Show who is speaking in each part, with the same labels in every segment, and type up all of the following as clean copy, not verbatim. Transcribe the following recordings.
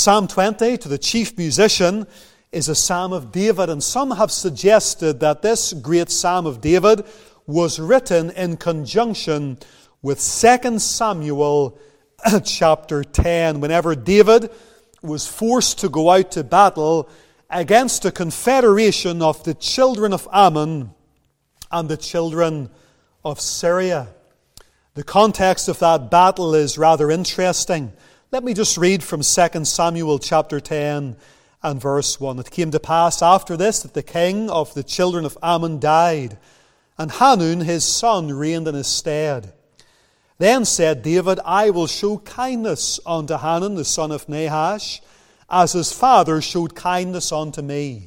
Speaker 1: Psalm 20, to the chief musician, is a psalm of David, and some have suggested that this great psalm of David was written in conjunction with 2 Samuel chapter 10, whenever David was forced to go out to battle against a confederation of the children of Ammon and the children of Syria. The context of that battle is rather interesting. Let me just read from 2 Samuel chapter 10 and verse 1. It came to pass after this that the king of the children of Ammon died, and Hanun his son reigned in his stead. Then said David, I will show kindness unto Hanun the son of Nahash, as his father showed kindness unto me.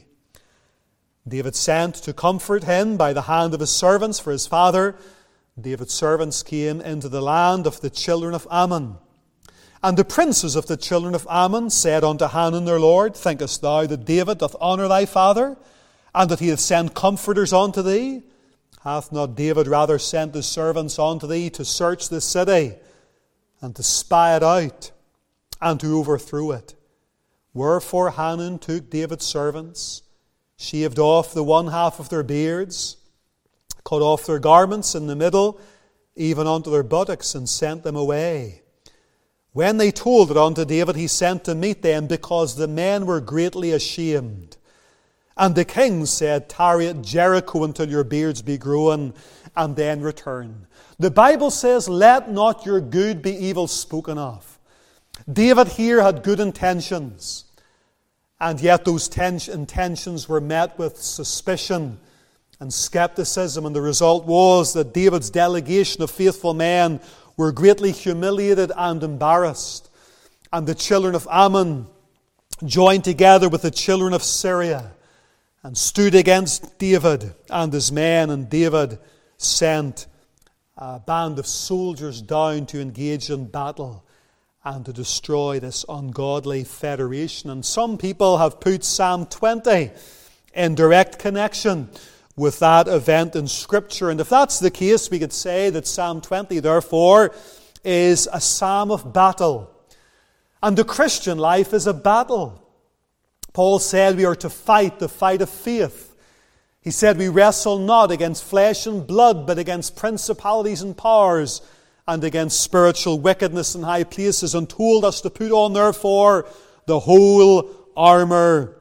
Speaker 1: David sent to comfort him by the hand of his servants, for his father, David's servants, came into the land of the children of Ammon. And the princes of the children of Ammon said unto Hanun their lord, Thinkest thou that David doth honour thy father, and that he hath sent comforters unto thee? Hath not David rather sent his servants unto thee to search the city, and to spy it out, and to overthrow it? Wherefore Hanun took David's servants, shaved off the one half of their beards, cut off their garments in the middle, even unto their buttocks, and sent them away. When they told it unto David, he sent to meet them, because the men were greatly ashamed. And the king said, Tarry at Jericho until your beards be grown, and then return. The Bible says, Let not your good be evil spoken of. David here had good intentions, and yet those intentions were met with suspicion and skepticism, and the result was that David's delegation of faithful men were greatly humiliated and embarrassed. And the children of Ammon joined together with the children of Syria and stood against David and his men. And David sent a band of soldiers down to engage in battle and to destroy this ungodly federation. And some people have put Psalm 20 in direct connection with that event in Scripture. And if that's the case, we could say that Psalm 20, therefore, is a psalm of battle. And the Christian life is a battle. Paul said we are to fight the fight of faith. He said we wrestle not against flesh and blood, but against principalities and powers, and against spiritual wickedness in high places, and told us to put on, therefore, the whole armour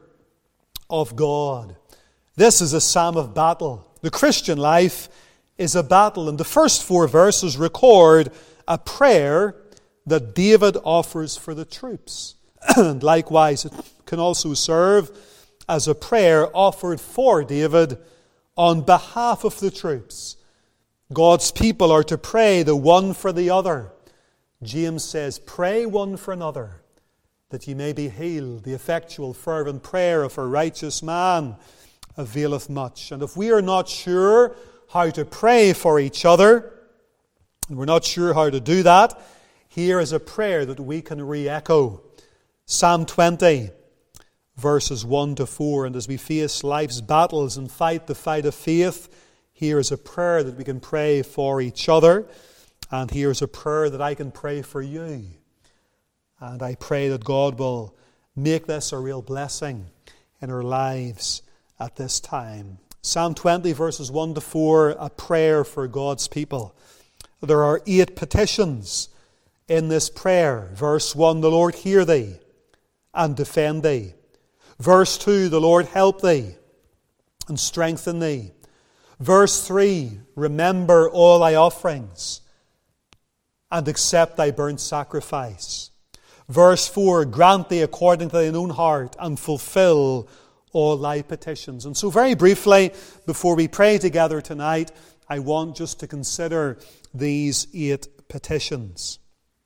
Speaker 1: of God. This is a psalm of battle. The Christian life is a battle. And the first 4 verses record a prayer that David offers for the troops. And likewise, it can also serve as a prayer offered for David on behalf of the troops. God's people are to pray the one for the other. James says, Pray one for another, that ye may be healed. The effectual fervent prayer of a righteous man availeth much. And if we are not sure how to pray for each other, and we're not sure how to do that, here is a prayer that we can re-echo. Psalm 20, verses 1 to 4. And as we face life's battles and fight the fight of faith, here is a prayer that we can pray for each other. And here is a prayer that I can pray for you. And I pray that God will make this a real blessing in our lives at this time. Psalm 20, verses 1 to 4, a prayer for God's people. There are 8 petitions in this prayer. Verse 1, the Lord hear thee and defend thee. Verse 2, the Lord help thee and strengthen thee. Verse 3, remember all thy offerings and accept thy burnt sacrifice. Verse 4, grant thee according to thine own heart and fulfill all thy petitions. And so very briefly, before we pray together tonight, I want just to consider these 8 petitions.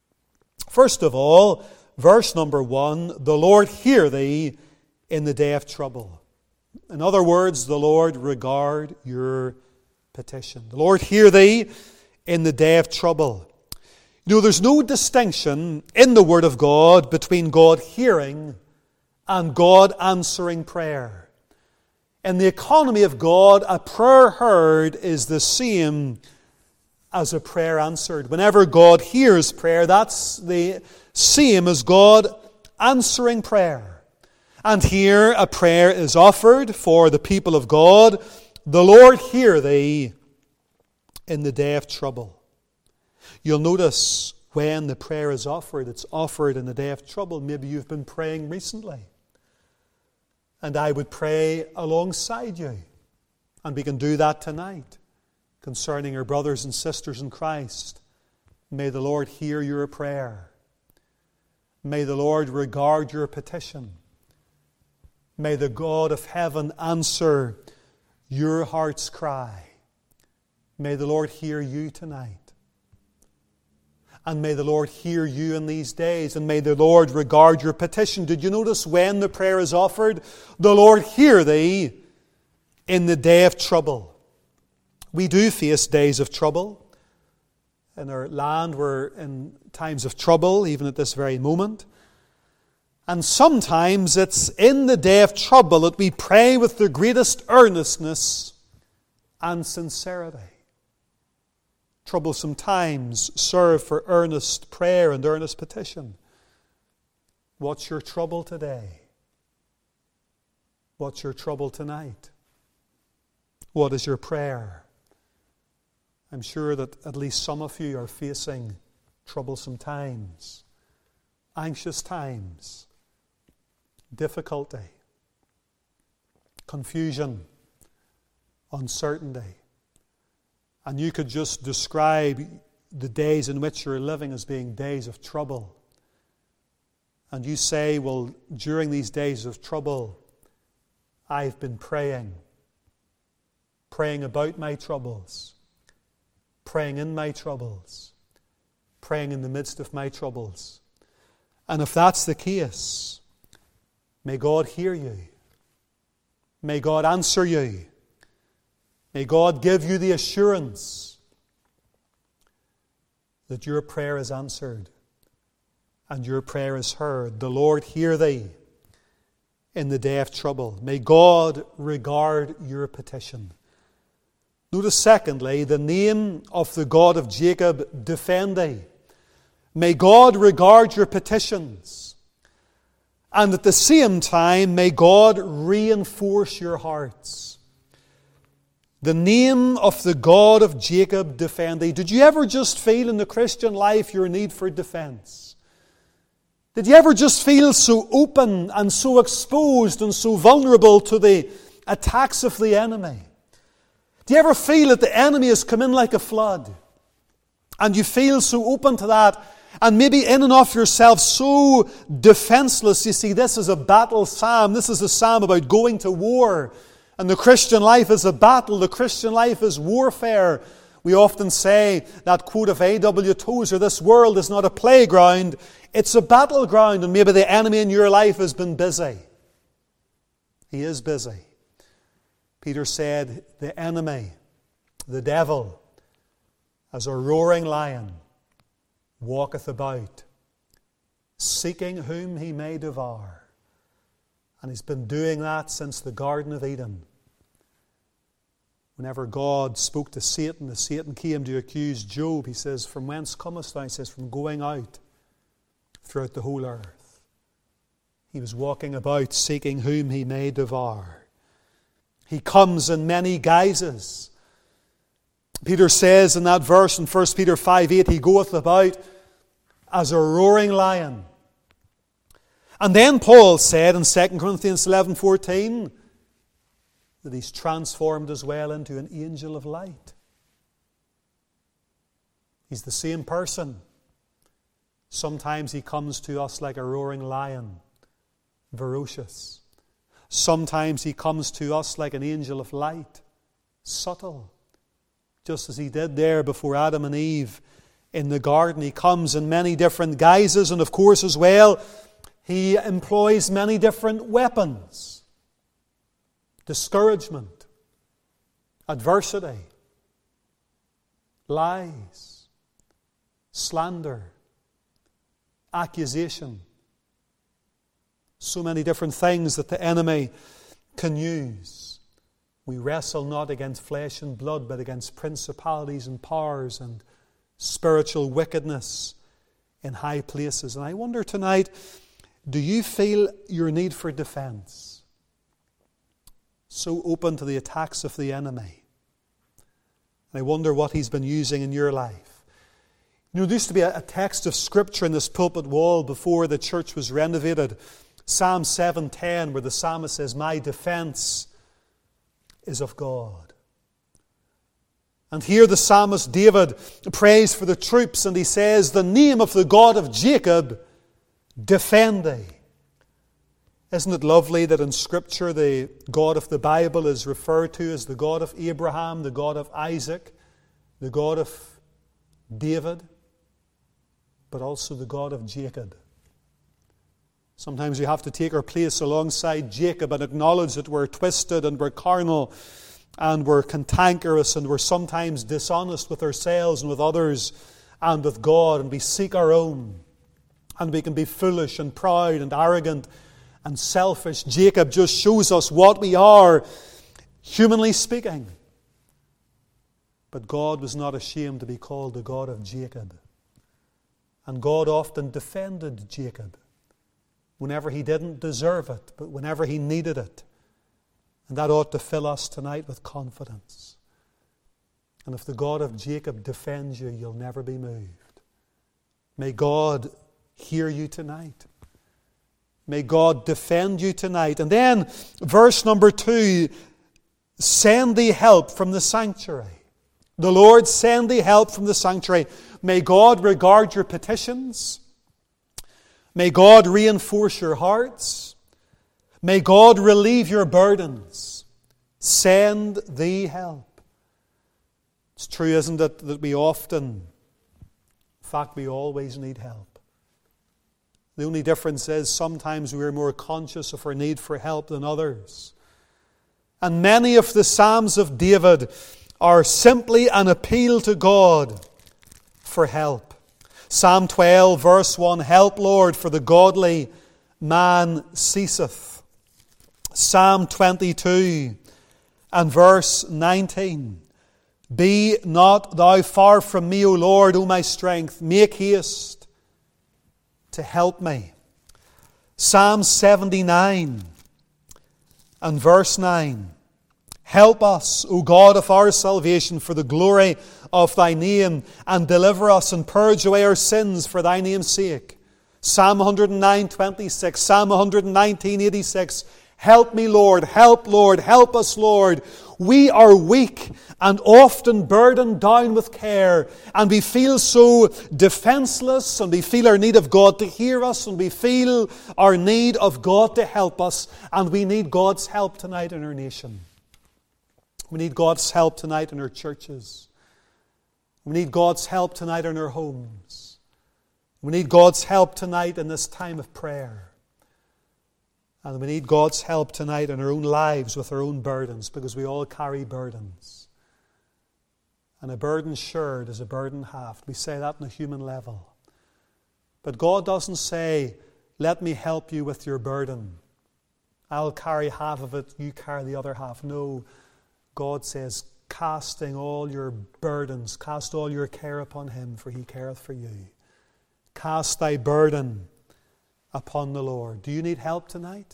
Speaker 1: First of all, verse number 1, the Lord hear thee in the day of trouble. In other words, the Lord regard your petition. The Lord hear thee in the day of trouble. You know, there's no distinction in the Word of God between God hearing and God answering prayer. In the economy of God, a prayer heard is the same as a prayer answered. Whenever God hears prayer, that's the same as God answering prayer. And here a prayer is offered for the people of God. The Lord hear thee in the day of trouble. You'll notice when the prayer is offered, it's offered in the day of trouble. Maybe you've been praying recently. And I would pray alongside you. And we can do that tonight concerning our brothers and sisters in Christ. May the Lord hear your prayer. May the Lord regard your petition. May the God of heaven answer your heart's cry. May the Lord hear you tonight. And may the Lord hear you in these days. And may the Lord regard your petition. Did you notice when the prayer is offered? The Lord hear thee in the day of trouble. We do face days of trouble. In our land, we're in times of trouble, even at this very moment. And sometimes it's in the day of trouble that we pray with the greatest earnestness and sincerity. Troublesome times serve for earnest prayer and earnest petition. What's your trouble today? What's your trouble tonight? What is your prayer? I'm sure that at least some of you are facing troublesome times, anxious times, difficulty, confusion, uncertainty. And you could just describe the days in which you're living as being days of trouble. And you say, well, during these days of trouble, I've been praying about my troubles, praying in my troubles, praying in the midst of my troubles. And if that's the case, may God hear you. May God answer you. May God give you the assurance that your prayer is answered and your prayer is heard. The Lord hear thee in the day of trouble. May God regard your petition. Notice secondly, the name of the God of Jacob defend thee. May God regard your petitions. And at the same time, may God reinforce your hearts. The name of the God of Jacob defend thee. Did you ever just feel in the Christian life your need for defense? Did you ever just feel so open and so exposed and so vulnerable to the attacks of the enemy? Do you ever feel that the enemy has come in like a flood? And you feel so open to that, and maybe in and of yourself so defenseless. You see, this is a battle psalm. This is a psalm about going to war. And the Christian life is a battle. The Christian life is warfare. We often say that quote of A.W. Tozer, this world is not a playground, it's a battleground. And maybe the enemy in your life has been busy. He is busy. Peter said, the enemy, the devil, as a roaring lion, walketh about, seeking whom he may devour. And he's been doing that since the Garden of Eden. Whenever God spoke to Satan, as Satan came to accuse Job, he says, from whence comest thou? He says, from going out throughout the whole earth. He was walking about, seeking whom he may devour. He comes in many guises. Peter says in that verse in 1 Peter 5:8, he goeth about as a roaring lion. And then Paul said in 2 Corinthians 11:14 that he's transformed as well into an angel of light. He's the same person. Sometimes he comes to us like a roaring lion, ferocious. Sometimes he comes to us like an angel of light, subtle. Just as he did there before Adam and Eve in the garden. He comes in many different guises, and of course as well, he employs many different weapons. Discouragement, adversity, lies, slander, accusation. So many different things that the enemy can use. We wrestle not against flesh and blood, but against principalities and powers and spiritual wickedness in high places. And I wonder tonight, Do you feel your need for defense so open to the attacks of the enemy? I wonder what he's been using in your life. You know, there used to be a text of Scripture in this pulpit wall before the church was renovated. Psalm 7:10, where the psalmist says, "My defense is of God." And here the psalmist David prays for the troops, and he says, "The name of the God of Jacob, defend thee." Isn't it lovely that in Scripture the God of the Bible is referred to as the God of Abraham, the God of Isaac, the God of David, but also the God of Jacob? Sometimes we have to take our place alongside Jacob and acknowledge that we're twisted and we're carnal and we're cantankerous and we're sometimes dishonest with ourselves and with others and with God, and we seek our own, and we can be foolish and proud and arrogant and selfish. Jacob just shows us what we are, humanly speaking. But God was not ashamed to be called the God of Jacob. And God often defended Jacob whenever he didn't deserve it, but whenever he needed it. And that ought to fill us tonight with confidence. And if the God of Jacob defends you, you'll never be moved. May God hear you tonight. May God defend you tonight. And then, verse number 2, send thee help from the sanctuary. The Lord send thee help from the sanctuary. May God regard your petitions. May God reinforce your hearts. May God relieve your burdens. Send thee help. It's true, isn't it, that we often, in fact, we always need help. The only difference is sometimes we are more conscious of our need for help than others. And many of the Psalms of David are simply an appeal to God for help. Psalm 12, verse 1, "Help, Lord, for the godly man ceaseth." Psalm 22 and verse 19, "Be not thou far from me, O Lord, O my strength. Make haste to help me." Psalm 79 and verse 9, "Help us, O God of our salvation, for the glory of thy name, and deliver us and purge away our sins for thy name's sake." Psalm 109:26, Psalm 119:86, "Help me, Lord, help, Lord, help us, Lord. We are weak and often burdened down with care, and we feel so defenseless, and we feel our need of God to hear us, and we feel our need of God to help us, and we need God's help tonight in our nation. We need God's help tonight in our churches. We need God's help tonight in our homes. We need God's help tonight in this time of prayer. And we need God's help tonight in our own lives with our own burdens, because we all carry burdens. And a burden shared is a burden halved. We say that on a human level. But God doesn't say, "Let me help you with your burden. I'll carry half of it, you carry the other half." No, God says, "Casting all your burdens, cast all your care upon him, for he careth for you." Cast thy burden upon the Lord. Do you need help tonight?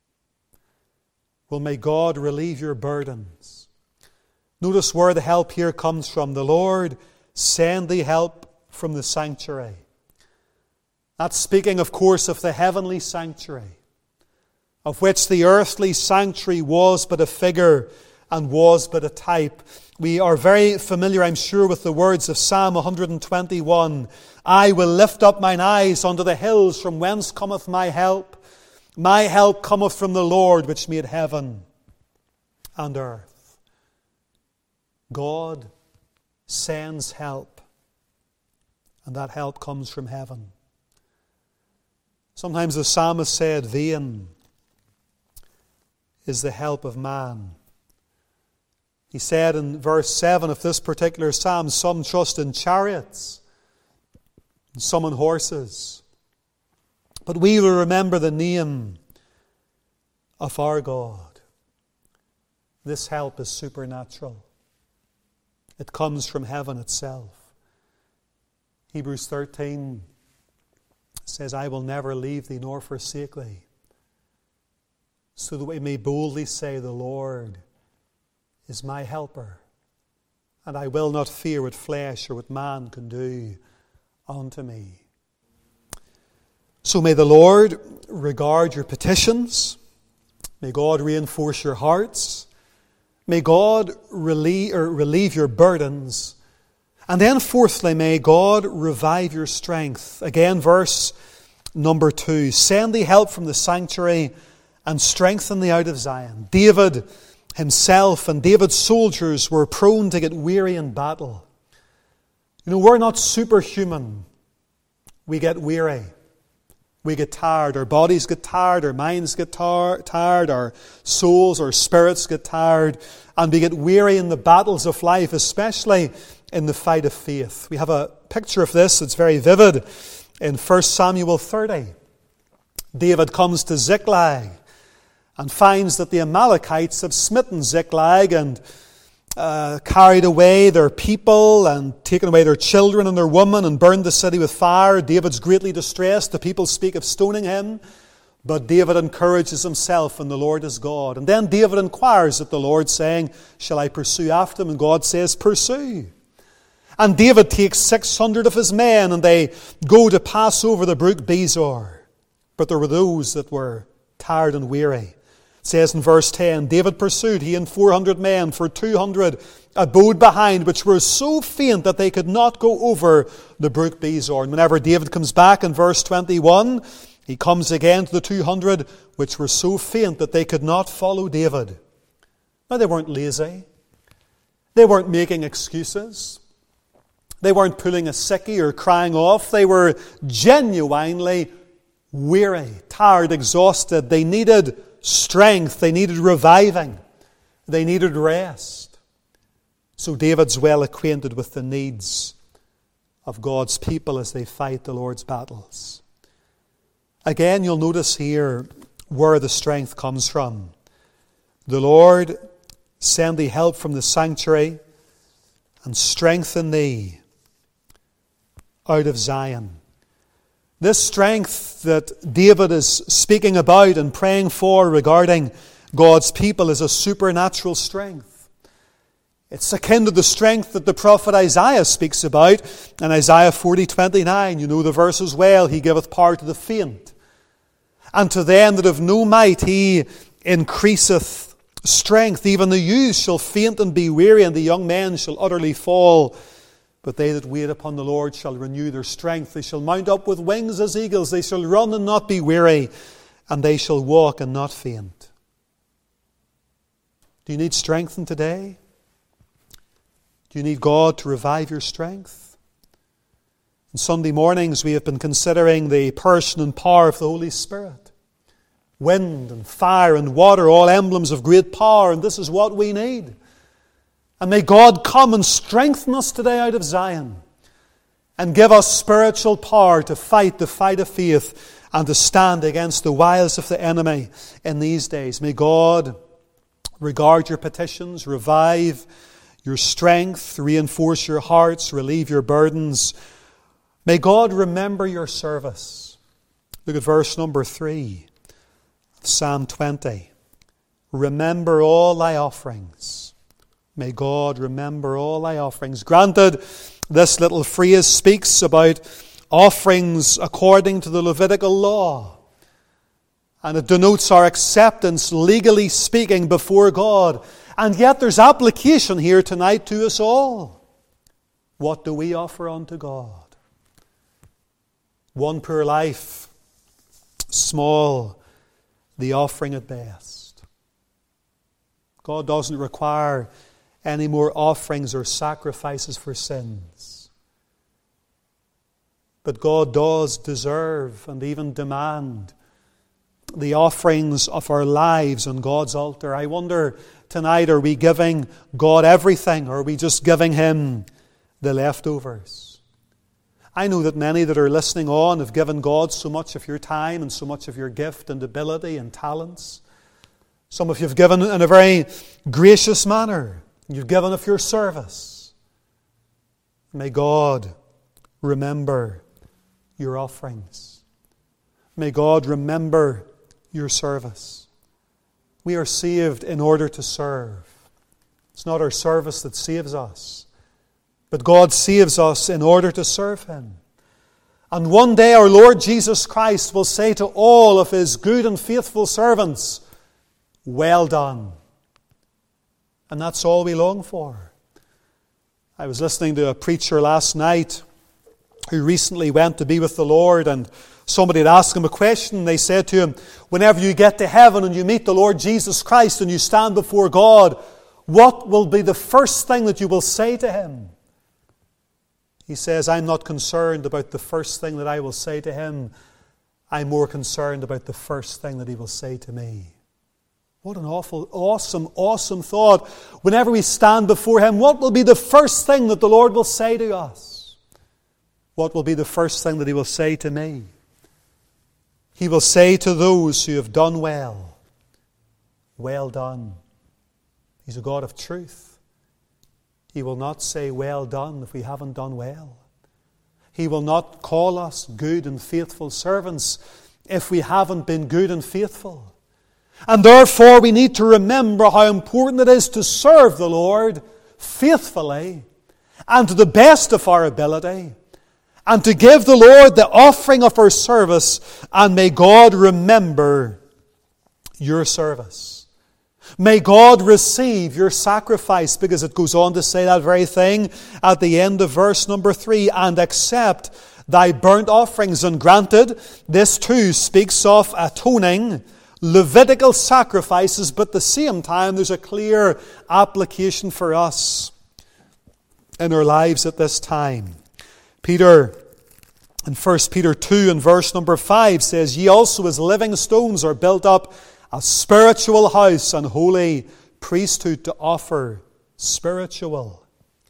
Speaker 1: Well, may God relieve your burdens. Notice where the help here comes from. "The Lord send thee help from the sanctuary." That's speaking, of course, of the heavenly sanctuary, of which the earthly sanctuary was but a figure and was but a type. We are very familiar, I'm sure, with the words of Psalm 121. "I will lift up mine eyes unto the hills, from whence cometh my help. My help cometh from the Lord, which made heaven and earth." God sends help, and that help comes from heaven. Sometimes the psalmist said, "Vain is the help of man." He said in verse 7 of this particular psalm, "Some trust in chariots, and some in horses. But we will remember the name of our God." This help is supernatural. It comes from heaven itself. Hebrews 13 says, I will never leave thee nor forsake thee. So that we may boldly say, the Lord is my helper, and I will not fear what flesh or what man can do unto me. So may the Lord regard your petitions. May God reinforce your hearts. May God relieve your burdens. And then fourthly, may God revive your strength. Again, verse number 2. Send thee help from the sanctuary and strengthen thee out of Zion. David himself and David's soldiers were prone to get weary in battle. You know, we're not superhuman. We get weary. We get tired. Our bodies get tired. Our minds get tired. Our souls, our spirits get tired. And we get weary in the battles of life, especially in the fight of faith. We have a picture of this that's very vivid in 1 Samuel 30. David comes to Ziklag and finds that the Amalekites have smitten Ziklag and carried away their people and taken away their children and their women and burned the city with fire. David's greatly distressed. The people speak of stoning him. But David encourages himself in the Lord is God. And then David inquires at the Lord, saying, shall I pursue after them? And God says, pursue. And David takes 600 of his men and they go to pass over the brook Bezor. But there were those that were tired and weary. It says in verse 10, David pursued, he and 400 men, for 200 abode behind, which were so faint that they could not go over the brook Bezor. And whenever David comes back in verse 21, he comes again to the 200, which were so faint that they could not follow David. Now, they weren't lazy. They weren't making excuses. They weren't pulling a sickie or crying off. They were genuinely weary, tired, exhausted. They needed strength. They needed reviving. They needed rest. So David's well acquainted with the needs of God's people as they fight the Lord's battles. Again, you'll notice here where the strength comes from. The Lord send thee help from the sanctuary and strengthen thee out of Zion. This strength that David is speaking about and praying for regarding God's people is a supernatural strength. It's akin to the strength that the prophet Isaiah speaks about in Isaiah 40:29. You know the verse as well. He giveth power to the faint, and to them that have no might he increaseth strength. Even the youth shall faint and be weary, and the young men shall utterly fall. But they that wait upon the Lord shall renew their strength. They shall mount up with wings as eagles. They shall run and not be weary, and they shall walk and not faint. Do you need strength today? Do you need God to revive your strength? On Sunday mornings we have been considering the person and power of the Holy Spirit. Wind and fire and water, all emblems of great power, and this is what we need. And may God come and strengthen us today out of Zion and give us spiritual power to fight the fight of faith and to stand against the wiles of the enemy in these days. May God regard your petitions, revive your strength, reinforce your hearts, relieve your burdens. May God remember your service. Look at verse number 3 of Psalm 20. Remember all thy offerings. May God remember all thy offerings. Granted, this little phrase speaks about offerings according to the Levitical law. And it denotes our acceptance, legally speaking, before God. And yet there's application here tonight to us all. What do we offer unto God? One poor life, small, the offering at best. God doesn't require any more offerings or sacrifices for sins. But God does deserve and even demand the offerings of our lives on God's altar. I wonder tonight, are we giving God everything, or are we just giving Him the leftovers? I know that many that are listening on have given God so much of your time and so much of your gift and ability and talents. Some of you have given in a very gracious manner. You've given of your service. May God remember your offerings. May God remember your service. We are saved in order to serve. It's not our service that saves us, but God saves us in order to serve Him. And one day our Lord Jesus Christ will say to all of His good and faithful servants, "Well done." And that's all we long for. I was listening to a preacher last night who recently went to be with the Lord, and somebody had asked him a question. They said to him, "Whenever you get to heaven and you meet the Lord Jesus Christ and you stand before God, what will be the first thing that you will say to Him?" He says, "I'm not concerned about the first thing that I will say to Him. I'm more concerned about the first thing that He will say to me." What an awesome thought. Whenever we stand before Him, what will be the first thing that the Lord will say to us? What will be the first thing that He will say to me? He will say to those who have done well, "Well done." He's a God of truth. He will not say "well done" if we haven't done well. He will not call us good and faithful servants if we haven't been good and faithful. And therefore we need to remember how important it is to serve the Lord faithfully and to the best of our ability, and to give the Lord the offering of our service. And may God remember your service. May God receive your sacrifice, because it goes on to say that very thing at the end of verse number 3, "and accept thy burnt offerings." And granted, this too speaks of atoning, Levitical sacrifices, but at the same time there's a clear application for us in our lives at this time. Peter, in 1 Peter 2 and verse number 5 says, "Ye also as living stones are built up a spiritual house and holy priesthood to offer spiritual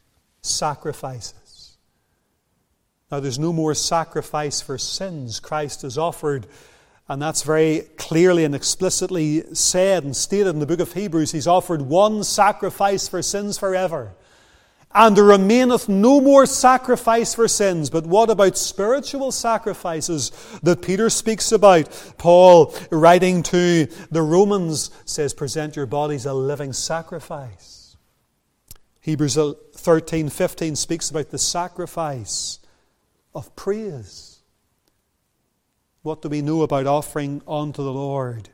Speaker 1: sacrifices." Now there's no more sacrifice for sins. Christ has offered, and that's very clearly and explicitly said and stated in the book of Hebrews. He's offered one sacrifice for sins forever. And there remaineth no more sacrifice for sins. But what about spiritual sacrifices that Peter speaks about? Paul, writing to the Romans, says, "Present your bodies a living sacrifice." Hebrews 13:15 speaks about the sacrifice of praise. What do we know about offering unto the Lord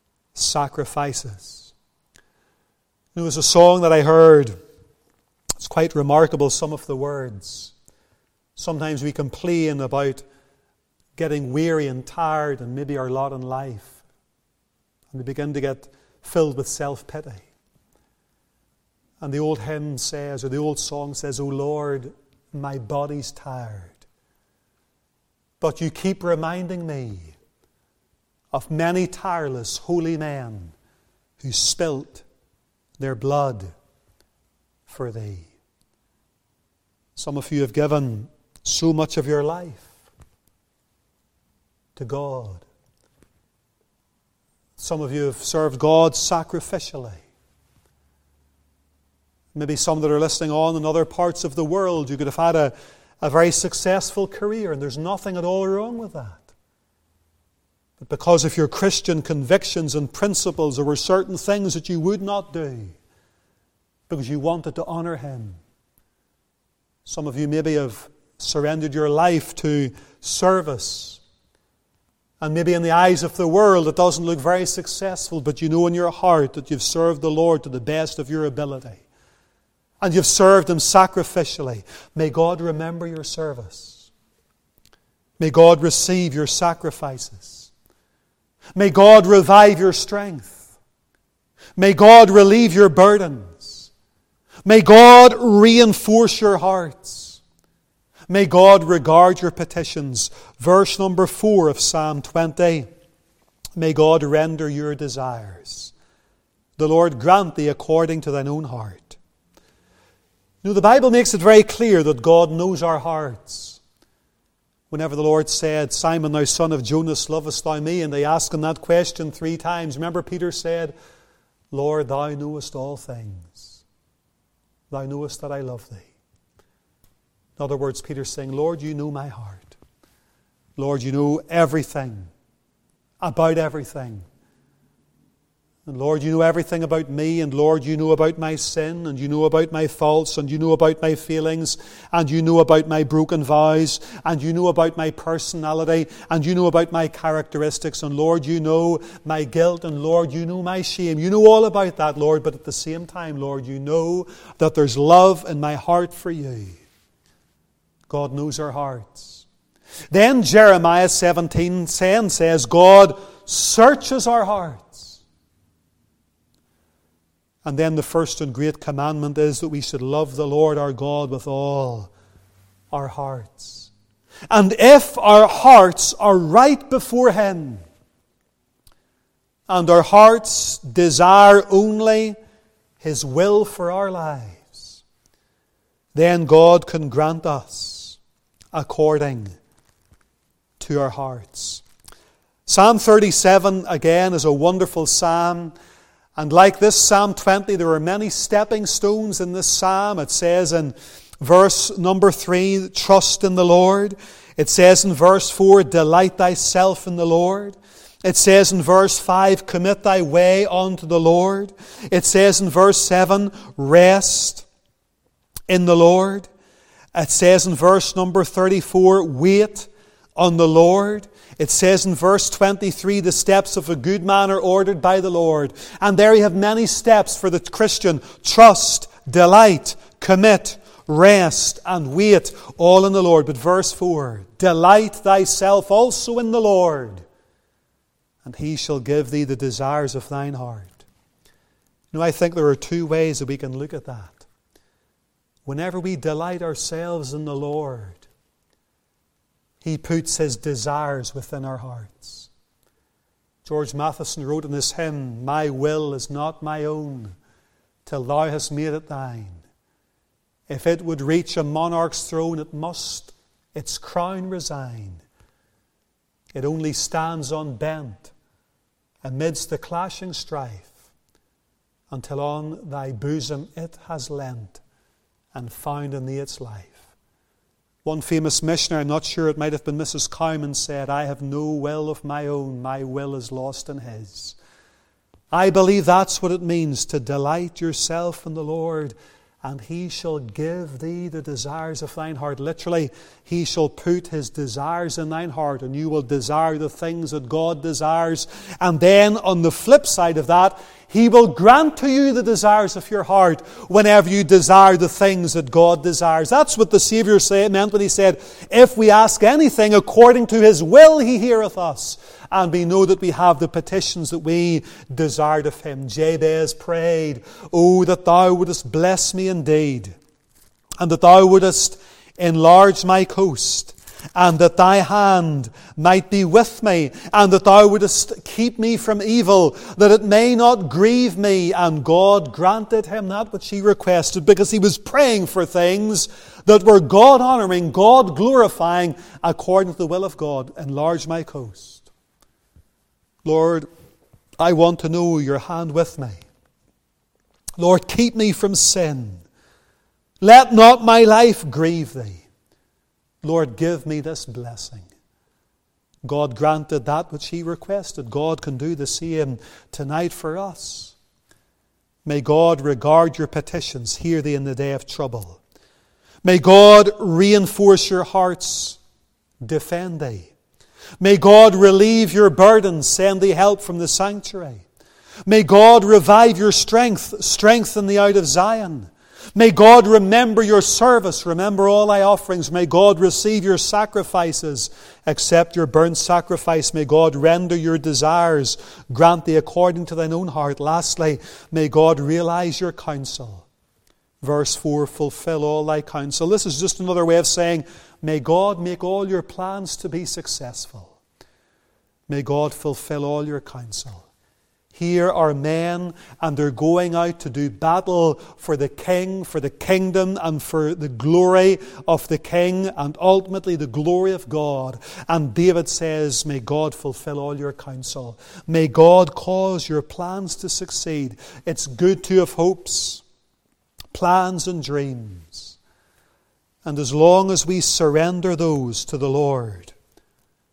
Speaker 1: sacrifices? There was a song that I heard. It's quite remarkable, some of the words. Sometimes we complain about getting weary and tired and maybe our lot in life. And we begin to get filled with self-pity. And the old hymn says, or the old song says, "O Lord, my body's tired, but you keep reminding me of many tireless holy men who spilt their blood for thee." Some of you have given so much of your life to God. Some of you have served God sacrificially. Maybe some that are listening on in other parts of the world, you could have had a very successful career, and there's nothing at all wrong with that. But because of your Christian convictions and principles, there were certain things that you would not do because you wanted to honor Him. Some of you maybe have surrendered your life to service. And maybe in the eyes of the world it doesn't look very successful, but you know in your heart that you've served the Lord to the best of your ability. And you've served Him sacrificially. May God remember your service. May God receive your sacrifices. May God revive your strength. May God relieve your burdens. May God reinforce your hearts. May God regard your petitions. Verse number 4 of Psalm 20. May God render your desires. The Lord grant thee according to thine own heart. You know, the Bible makes it very clear that God knows our hearts. Whenever the Lord said, "Simon, thou son of Jonas, lovest thou me?" And they asked Him that question 3 times. Remember, Peter said, "Lord, thou knowest all things. Thou knowest that I love thee." In other words, Peter's saying, "Lord, you know my heart. Lord, you know everything about everything. And Lord, you know everything about me, and Lord, you know about my sin, and you know about my faults, and you know about my feelings, and you know about my broken vows, and you know about my personality, and you know about my characteristics, and Lord, you know my guilt, and Lord, you know my shame. You know all about that, Lord, but at the same time, Lord, you know that there's love in my heart for you. God knows our hearts. Then Jeremiah 17:10 says, God searches our hearts. And then the first and great commandment is that we should love the Lord our God with all our hearts. And if our hearts are right before Him, and our hearts desire only His will for our lives, then God can grant us according to our hearts. Psalm 37, again, is a wonderful psalm. And like this Psalm 20, there are many stepping stones in this psalm. It says in verse number 3, trust in the Lord. It says in verse 4, delight thyself in the Lord. It says in verse 5, commit thy way unto the Lord. It says in verse 7, rest in the Lord. It says in verse number 34, wait on the Lord. It says in verse 23, the steps of a good man are ordered by the Lord. And there you have many steps for the Christian. Trust, delight, commit, rest, and wait, all in the Lord. But verse 4, delight thyself also in the Lord, and He shall give thee the desires of thine heart. You know, I think there are two ways that we can look at that. Whenever we delight ourselves in the Lord, He puts His desires within our hearts. George Matheson wrote in this hymn, my will is not my own, till thou hast made it thine. If it would reach a monarch's throne, it must its crown resign. It only stands unbent amidst the clashing strife, until on thy bosom it has lent, and found in thee its life. One famous missionary, I'm not sure, it might have been Mrs. Cowman, said, I have no will of my own, my will is lost in His. I believe that's what it means to delight yourself in the Lord, and He shall give thee the desires of thine heart. Literally, He shall put His desires in thine heart, and you will desire the things that God desires. And then on the flip side of that, He will grant to you the desires of your heart whenever you desire the things that God desires. That's what the Saviour meant when He said, if we ask anything according to His will, He heareth us. And we know that we have the petitions that we desired of Him. Jabez prayed, oh, that Thou wouldest bless me indeed, and that Thou wouldest enlarge my coast, and that Thy hand might be with me, and that Thou wouldest keep me from evil, that it may not grieve me. And God granted him that which he requested, because he was praying for things that were God-honoring, God-glorifying, according to the will of God. Enlarge my coast. Lord, I want to know your hand with me. Lord, keep me from sin. Let not my life grieve thee. Lord, give me this blessing. God granted that which he requested. God can do the same tonight for us. May God regard your petitions, hear thee in the day of trouble. May God reinforce your hearts, defend thee. May God relieve your burdens, send thee help from the sanctuary. May God revive your strength, strengthen thee out of Zion. May God remember your service, remember all thy offerings. May God receive your sacrifices, accept your burnt sacrifice. May God render your desires, grant thee according to thine own heart. Lastly, may God realize your counsel. Verse 4, fulfill all thy counsel. This is just another way of saying, may God make all your plans to be successful. May God fulfill all your counsel. Here are men, and they're going out to do battle for the king, for the kingdom, and for the glory of the king, and ultimately the glory of God. And David says, may God fulfill all your counsel. May God cause your plans to succeed. It's good to have hopes, plans and dreams. And as long as we surrender those to the Lord,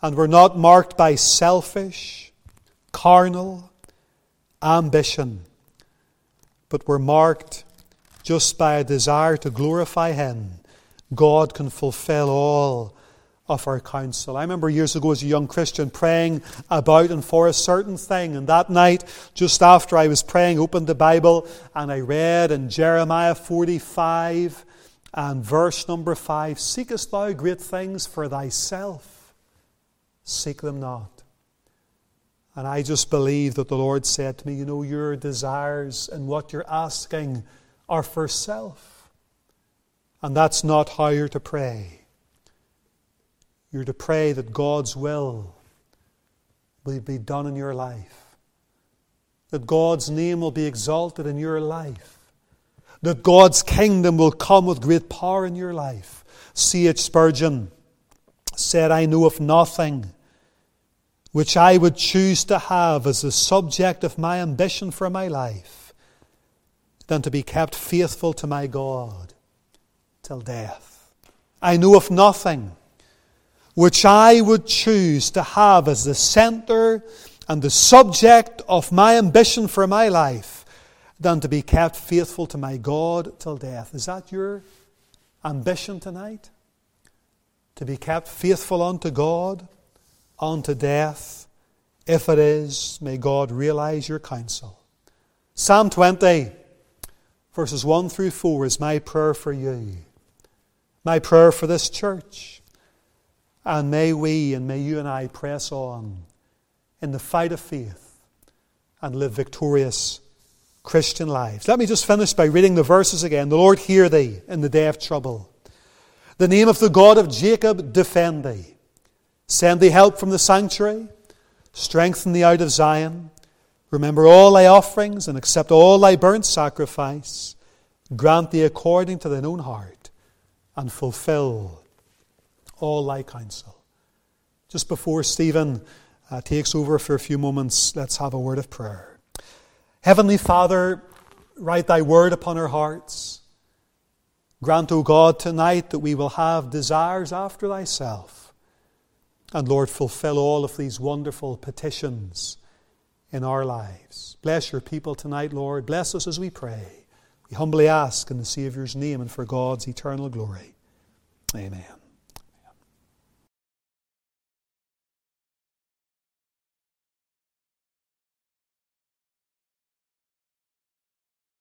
Speaker 1: And we're not marked by selfish, carnal ambition, but we're marked just by a desire to glorify Him. God can fulfill all of our counsel. I remember years ago as a young Christian praying about and for a certain thing, and that night, just after I was praying, opened the Bible and I read in Jeremiah 45 and verse number 5, "Seekest thou great things for thyself? Seek them not." And I just believe that the Lord said to me, you know, your desires and what you're asking are for self. And that's not how you're to pray. You're to pray that God's will be done in your life. That God's name will be exalted in your life. That God's kingdom will come with great power in your life. C.H. Spurgeon said, "I know of nothing which I would choose to have as the subject of my ambition for my life than to be kept faithful to my God till death. I know of nothing which I would choose to have as the center and the subject of my ambition for my life than to be kept faithful to my God till death." Is that your ambition tonight? To be kept faithful unto God unto death? If it is, may God realize your counsel. Psalm 20, verses 1 through 4 is my prayer for you. My prayer for this church. And may we and may you and I press on in the fight of faith and live victorious Christian lives. Let me just finish by reading the verses again. "The Lord hear thee in the day of trouble. The name of the God of Jacob defend thee. Send thee help from the sanctuary. Strengthen thee out of Zion. Remember all thy offerings and accept all thy burnt sacrifice. Grant thee according to thine own heart and fulfill all thy counsel." Just before Stephen takes over for a few moments, let's have a word of prayer. Heavenly Father, write thy word upon our hearts. Grant, O God, tonight that we will have desires after thyself. And Lord, fulfill all of these wonderful petitions in our lives. Bless your people tonight, Lord. Bless us as we pray. We humbly ask in the Saviour's name and for God's eternal glory. Amen.